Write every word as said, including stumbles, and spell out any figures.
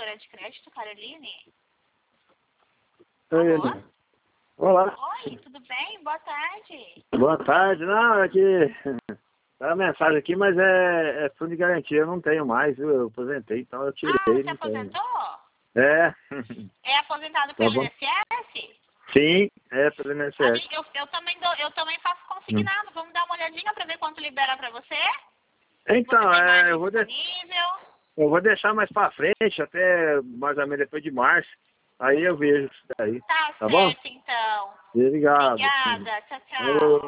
operadora de crédito, Caroline? Oi, Alô? olá. Oi, tudo bem? Boa tarde. Boa tarde. Não, é que tá a mensagem aqui, mas é, é fundo de garantia, eu não tenho mais, viu? Eu aposentei, então eu tirei. Ah, você não tenho. aposentou? É. É aposentado Tá pelo bom. I N S S? Sim, é pelo I N S A S. gente- Eu, eu, também dou, eu também faço Hum. consignado. Vamos dar uma olhadinha para ver quanto libera para você? Então, Você tem é, eu, margem vou de, disponível? eu vou deixar mais pra frente, até mais ou menos depois de março. Aí eu vejo isso daí. Tá Tá bom? certo, então. Obrigado. Obrigada. Tchau, Ô, tchau.